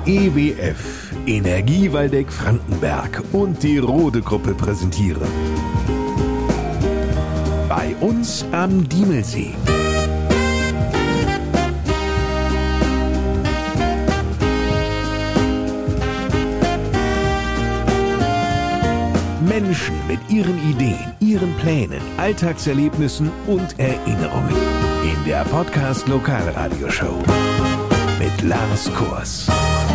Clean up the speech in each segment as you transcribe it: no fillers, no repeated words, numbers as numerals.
EWF, Energie Waldeck-Frankenberg und die Rode-Gruppe präsentieren. Bei uns am Diemelsee. Menschen mit ihren Ideen, ihren Plänen, Alltagserlebnissen und Erinnerungen. In der Podcast Lokalradioshow mit Lars Kors.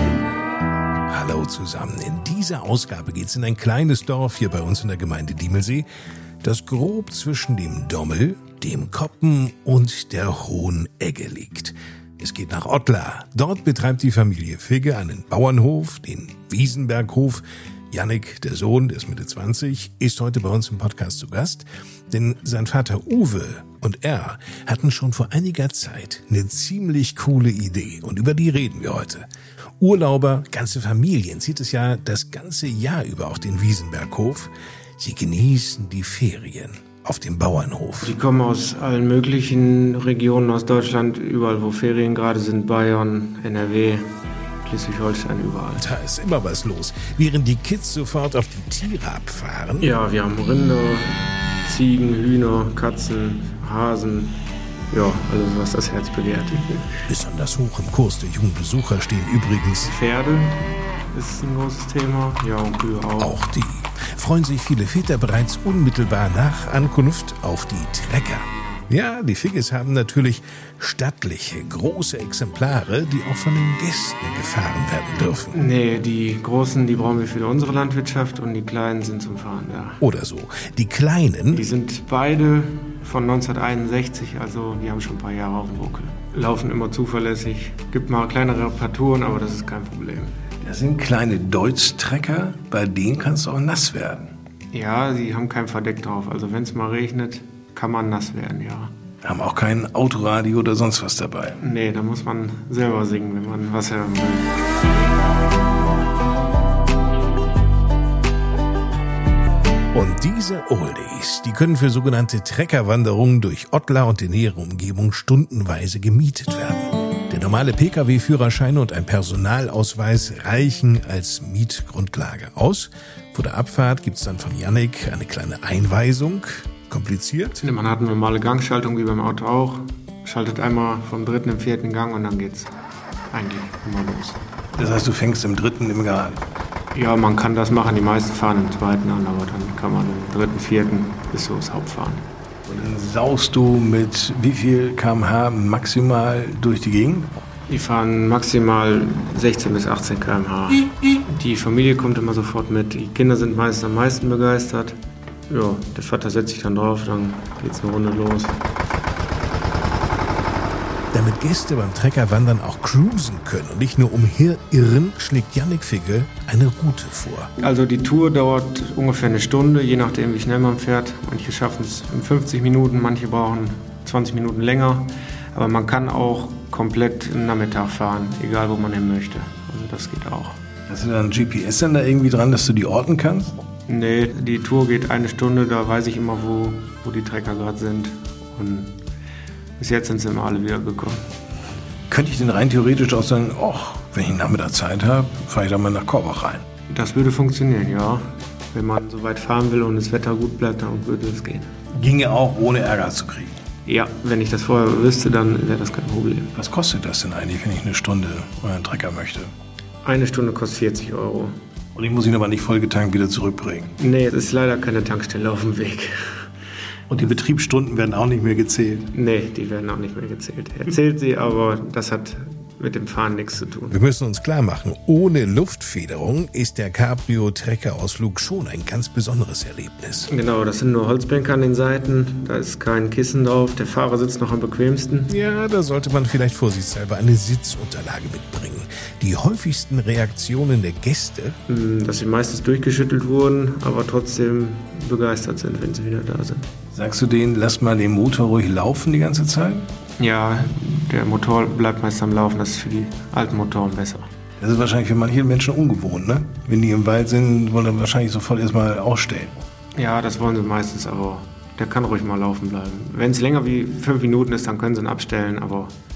Hallo zusammen. In dieser Ausgabe geht's in ein kleines Dorf hier bei uns in der Gemeinde Diemelsee, das grob zwischen dem Dommel, dem Koppen und der Hohen Egge liegt. Es geht nach Ottlar. Dort betreibt die Familie Figge einen Bauernhof, den Wiesenberghof. Jannik, der Sohn, der ist Mitte 20, ist heute bei uns im Podcast zu Gast, denn sein Vater Uwe und er hatten schon vor einiger Zeit eine ziemlich coole Idee und über die reden wir heute. Urlauber, ganze Familien zieht es ja das ganze Jahr über auf den Wiesenberghof. Sie genießen die Ferien auf dem Bauernhof. Die kommen aus allen möglichen Regionen aus Deutschland, überall wo Ferien gerade sind, Bayern, NRW, Schleswig-Holstein, überall. Da ist immer was los. Während die Kids sofort auf die Tiere abfahren. Ja, wir haben Rinder, Ziegen, Hühner, Katzen, Hasen. Ja, alles, was das Herz begehrt. Besonders hoch im Kurs der jungen Besucher stehen übrigens Pferde ist ein großes Thema. Ja, und Kühe auch. Auch die. Freuen sich viele Väter bereits unmittelbar nach Ankunft auf die Trecker. Ja, die Figges haben natürlich stattliche, große Exemplare, die auch von den Gästen gefahren werden dürfen. Nee, die großen, die brauchen wir für unsere Landwirtschaft und die kleinen sind zum Fahren da. Oder so. Die kleinen... Die sind beide von 1961, also die haben schon ein paar Jahre auf dem Buckel. Laufen immer zuverlässig. Gibt mal kleinere Reparaturen, aber das ist kein Problem. Das sind kleine Deutz-Trecker, bei denen kannst du auch nass werden. Ja, sie haben kein Verdeck drauf. Also wenn es mal regnet, kann man nass werden, ja. Haben auch kein Autoradio oder sonst was dabei. Nee, da muss man selber singen, wenn man was hören will. Und diese Oldies, die können für sogenannte Treckerwanderungen durch Ottlar und die nähere Umgebung stundenweise gemietet werden. Der normale Pkw-Führerschein und ein Personalausweis reichen als Mietgrundlage aus. Vor der Abfahrt gibt's dann von Jannik eine kleine Einweisung. Kompliziert? Man hat eine normale Gangschaltung, wie beim Auto auch. Schaltet einmal vom dritten im vierten Gang und dann geht's eigentlich immer los. Das heißt, du fängst im dritten im Gang an? Ja, man kann das machen. Die meisten fahren im zweiten an, aber dann kann man im dritten, vierten bis so das Hauptfahren. Und dann saust du mit wie viel km/h maximal durch die Gegend? Die fahren maximal 16 bis 18 km/h. Die Familie kommt immer sofort mit. Die Kinder sind meistens am meisten begeistert. Ja, der Vater setzt sich dann drauf, dann geht's eine Runde los. Damit Gäste beim Treckerwandern auch cruisen können und nicht nur umherirren, schlägt Jannik Figge eine Route vor. Also die Tour dauert ungefähr eine Stunde, je nachdem wie schnell man fährt. Manche schaffen es in 50 Minuten, manche brauchen 20 Minuten länger. Aber man kann auch komplett im Nachmittag fahren, egal wo man hin möchte. Also das geht auch. Hast du da einen GPS-Sender irgendwie dran, dass du die orten kannst? Nee, die Tour geht eine Stunde, da weiß ich immer, wo die Trecker gerade sind. Und bis jetzt sind sie immer alle wieder gekommen. Könnte ich denn rein theoretisch auch sagen, wenn ich Nachmittag Zeit habe, fahre ich da mal nach Korbach rein? Das würde funktionieren, ja. Wenn man so weit fahren will und das Wetter gut bleibt, dann würde es gehen. Ginge auch, ohne Ärger zu kriegen? Ja, wenn ich das vorher wüsste, dann wäre das kein Problem. Was kostet das denn eigentlich, wenn ich eine Stunde euren Trecker möchte? Eine Stunde kostet 40 €. Und ich muss ihn aber nicht vollgetankt wieder zurückbringen? Nee, es ist leider keine Tankstelle auf dem Weg. Und die Betriebsstunden werden auch nicht mehr gezählt? Nee, die werden auch nicht mehr gezählt. Er zählt sie, aber das hat mit dem Fahren nichts zu tun. Wir müssen uns klar machen, ohne Luftfederung ist der Cabrio-Trecker-Ausflug schon ein ganz besonderes Erlebnis. Genau, das sind nur Holzbänke an den Seiten, da ist kein Kissen drauf, der Fahrer sitzt noch am bequemsten. Ja, da sollte man vielleicht vorsichtshalber eine Sitzunterlage mitbringen. Die häufigsten Reaktionen der Gäste? Dass sie meistens durchgeschüttelt wurden, aber trotzdem begeistert sind, wenn sie wieder da sind. Sagst du denen, lass mal den Motor ruhig laufen die ganze Zeit? Ja, der Motor bleibt meist am Laufen, das ist für die alten Motoren besser. Das ist wahrscheinlich für manche Menschen ungewohnt, ne? Wenn die im Wald sind, wollen sie wahrscheinlich sofort erstmal ausstellen. Ja, das wollen sie meistens, aber der kann ruhig mal laufen bleiben. Wenn es länger wie 5 Minuten ist, dann können sie ihn abstellen, aber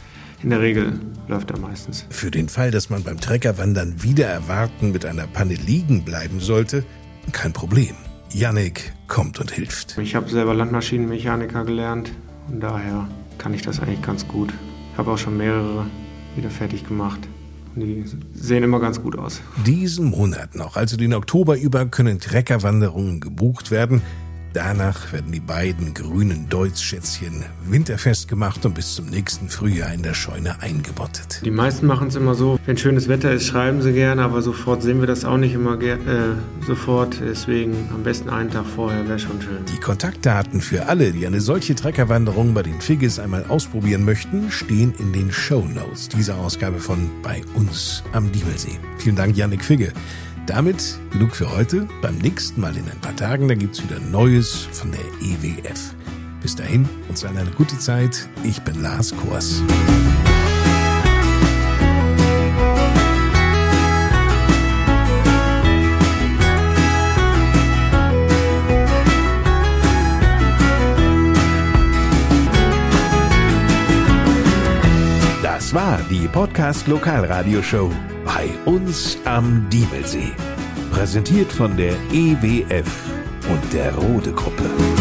in der Regel läuft er meistens. Für den Fall, dass man beim Treckerwandern wider Erwarten mit einer Panne liegen bleiben sollte, kein Problem. Jannik kommt und hilft. Ich habe selber Landmaschinenmechaniker gelernt und daher kann ich das eigentlich ganz gut. Ich habe auch schon mehrere wieder fertig gemacht. Die sehen immer ganz gut aus. Diesen Monat noch, also den Oktober über, können Treckerwanderungen gebucht werden. Danach werden die beiden grünen Deutz-Schätzchen winterfest gemacht und bis zum nächsten Frühjahr in der Scheune eingebottet. Die meisten machen es immer so, wenn schönes Wetter ist, schreiben sie gerne, aber sofort sehen wir das auch nicht immer sofort. Deswegen am besten einen Tag vorher, wäre schon schön. Die Kontaktdaten für alle, die eine solche Treckerwanderung bei den Figgis einmal ausprobieren möchten, stehen in den Shownotes dieser Ausgabe von Bei uns am Diemelsee. Vielen Dank, Jannik Figge. Damit genug für heute. Beim nächsten Mal in ein paar Tagen, da gibt's wieder Neues von der EWF. Bis dahin, uns allen eine gute Zeit. Ich bin Lars Kors. Das war die Podcast-Lokalradioshow Bei uns am Diemelsee. Präsentiert von der EWF und der Rode Gruppe.